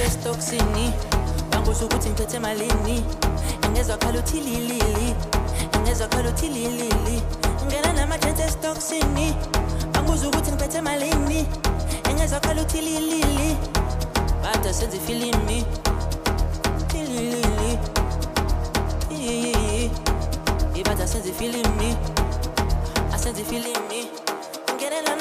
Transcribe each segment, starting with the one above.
estoksini banguza ukuthi ngiphethe malini ngezwa khala uthi lilili ngezwa khala uthi lilili ngena nama-chance estoksini banguza ukuthi ngiphethe malini ngezwa khala uthi lilili bada senze ifilimi lilili ibada senze ifilimi asenze ifilimi ngena lana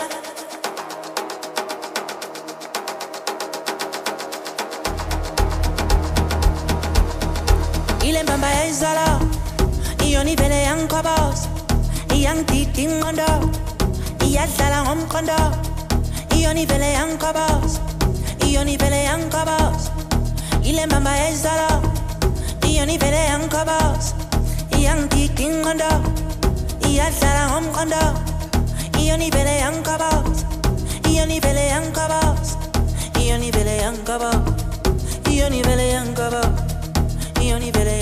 ile mbamba ya izala iyoni vele yankobos iyangididi ingqondo iyadlala ngomqondo iyoni vele yankobos iyoni vele yankobos ile mbamba ya izala iyoni vele yankobos iyangididi ingqondo iyadlala ngomqondo iyoni vele yankobos iyoni vele yankobos iyoni vele yankobos iyoni vele yankobos Ioni vele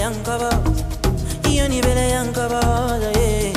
yankaba, yeah.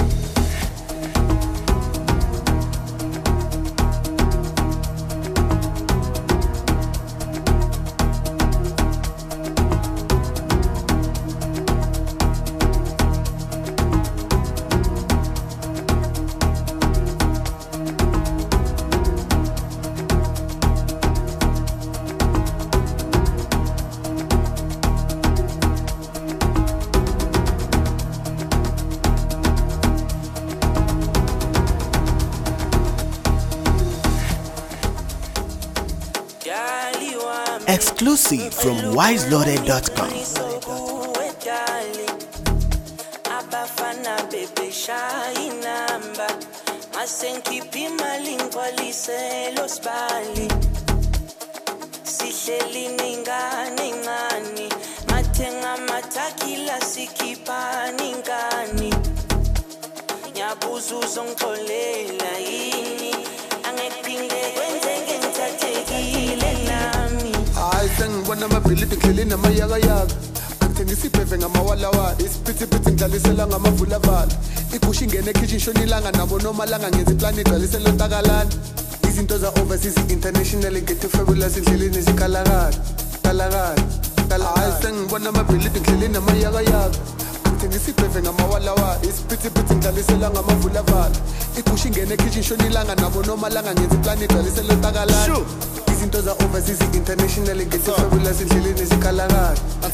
Exclusive from wiseloaded.com. Abafana bebe shayinamba masengikhipha imali ngigcwalise los bali sihleli ningane ngani mathenga amathakila sikhipha ningani nyabuza uzongixolela yini angephinde kwenzeke ngithathekile nami sengibona amabhilidi ngihleli namayakayaka angithengisa ibheve ngamawalawala isiphithiphithi ngidlalisela ngamavulavala igusha ingene ekhishi ishonilanga nabo nomalanga ngenza iplani igcwalisela ontakalana izinto za-overseas international ngethe fabulous endleleni zikalakala sengibona amabhilidi ngihleli namayakayaka angithengisa ibheve ngamawalawala isiphithiphithi ngidlalisela ngamavulavala igusha ingene ekhishi ishonilanga nabo nomalanga ngenza iplani igcwalisela ontakalana izinto za-overseas international ngethe fabulous endleleni zikalakala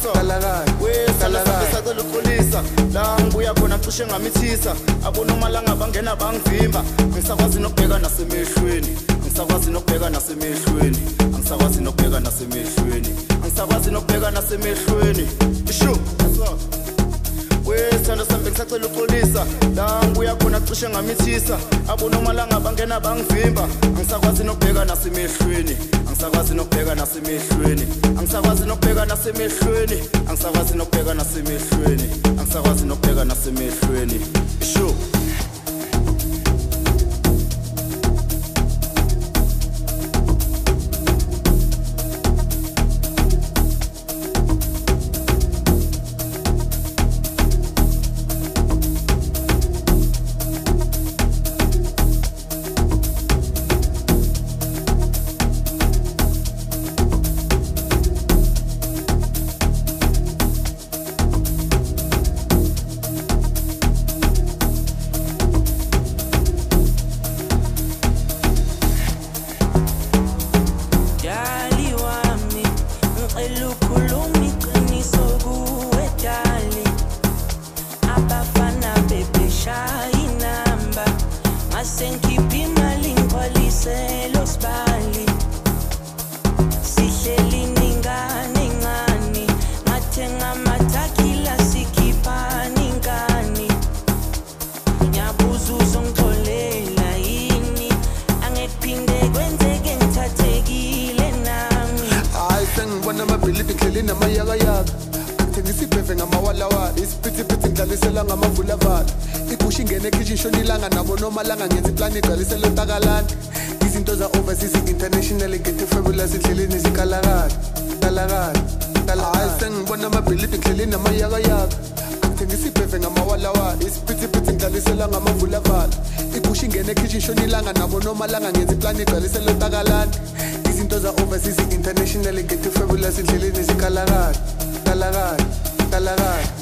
sacela uxolisa la ngibuya khona cishe ngamithisa abonomalanga bangena bangivimba ngisakwazi nokubheka nasemehlweni ngisakwazi nokubheka nasemehlweni angisakwazi nokubheka nasemehlweni angisakwazi nokubheka nasemehlweni isho wesithando sami ngisacela uxolisa la ngibuya khona cishe ngamithisa abonomalanga bangena bangivimba angisakwazi nokubheka nasemehlweni angisakwazi nokubheka nasemehlweni angisakwazi nokubheka nasemehlweni angisakwazi nokubheka nasemehlweni angisakwazi nokubheka nasemehlweni isho nomalanga ngenza iplani igcwalisela ontakalana izinto za-overseas international ngethe fabulous endleleni zikalakala sengibona amabhilidi ngihleli namayakayaka angithengisa ibheve ngamawalawa isiphithiphithi ngidlalisela ngamavulavala igusha ingene ekitchen shona ilanga nabo noma langa ngenza iplani igcwalisela entakalani izinto za-overseas international get fabulous endleleni zikalakani kalakani kalakani